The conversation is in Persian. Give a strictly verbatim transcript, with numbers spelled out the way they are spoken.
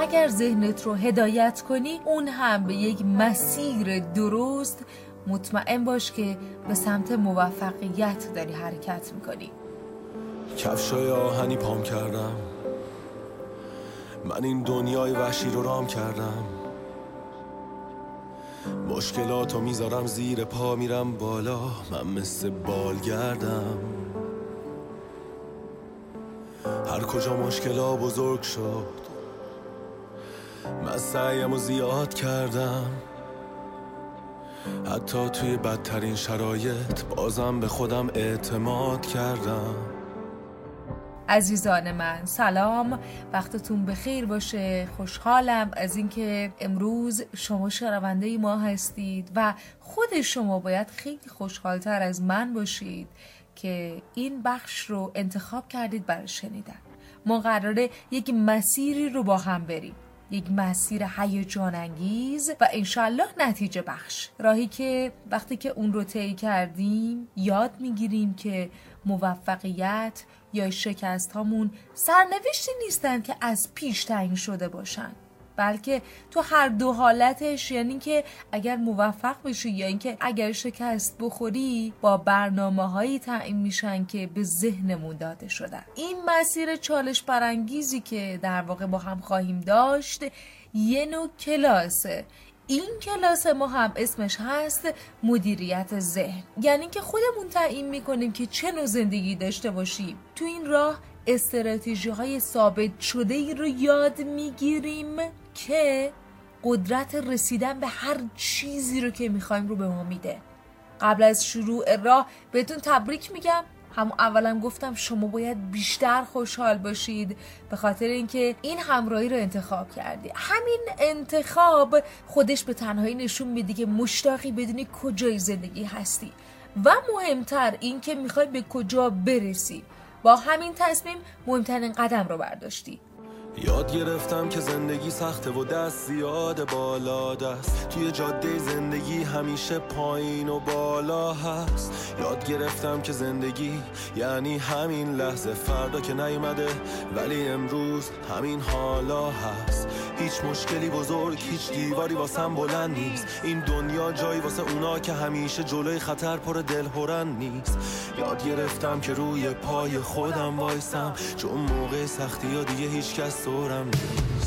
اگر ذهنت رو هدایت کنی اون هم به یک مسیر درست، مطمئن باش که به سمت موفقیت داری حرکت میکنی. کفشای آهنی پام کردم، من این دنیای وحشی رو رام کردم، مشکلاتو میذارم زیر پا میرم بالا، من مثل بالگردم. هر کجا مشکلا بزرگ شد من سعیمو زیاد کردم، حتی توی بدترین شرایط بازم به خودم اعتماد کردم. عزیزان من سلام، وقتتون بخیر باشه. خوشحالم از اینکه امروز شما شنونده ما هستید و خود شما باید خیلی خوشحالتر از من باشید که این بخش رو انتخاب کردید برای شنیدن. ما قراره یک مسیری رو با هم بریم، یک مسیر هیجان انگیز و انشالله نتیجه بخش، راهی که وقتی که اون رو طی کردیم یاد میگیریم که موفقیت یا شکست هامون سرنوشتی نیستن که از پیش تعیین شده باشن، بلکه تو هر دو حالتش، یعنی که اگر موفق بشی یا اینکه اگر شکست بخوری، با برنامه‌هایی تعیین میشن که به ذهنمون داده شدن. این مسیر چالش برانگیزی که در واقع با هم خواهیم داشت یه نوع کلاسه. این کلاس ما هم اسمش هست مدیریت ذهن، یعنی که خودمون تعیین میکنیم که چه نوع زندگی داشته باشیم. تو این راه استراتژی های ثابت شده ای رو یاد میگیریم که قدرت رسیدن به هر چیزی رو که میخوایم رو به ما میده. قبل از شروع راه بهتون تبریک میگم. همون اولا گفتم شما باید بیشتر خوشحال باشید به خاطر اینکه این همراهی رو انتخاب کردی. همین انتخاب خودش به تنهایی نشون میده که مشتاقی بدونی کجای زندگی هستی و مهمتر این که میخوای به کجا برسی. با همین تصمیم مهمترین قدم رو برداشتی. یاد گرفتم که زندگی سخته و دست زیاد بالا دست، توی جاده زندگی همیشه پایین و بالا هست. یاد گرفتم که زندگی یعنی همین لحظه، فردا که نیومده ولی امروز همین حالا هست. هیچ مشکلی بزرگ، هیچ دیواری واسم بلند نیست. این دنیا جایی واسه اونا که همیشه جلوی خطر پر دلهرن نیست. یاد گرفتم که روی پای خودم وایسم، چون موقع سختی ها دیگه هیچ کس دورم نیست.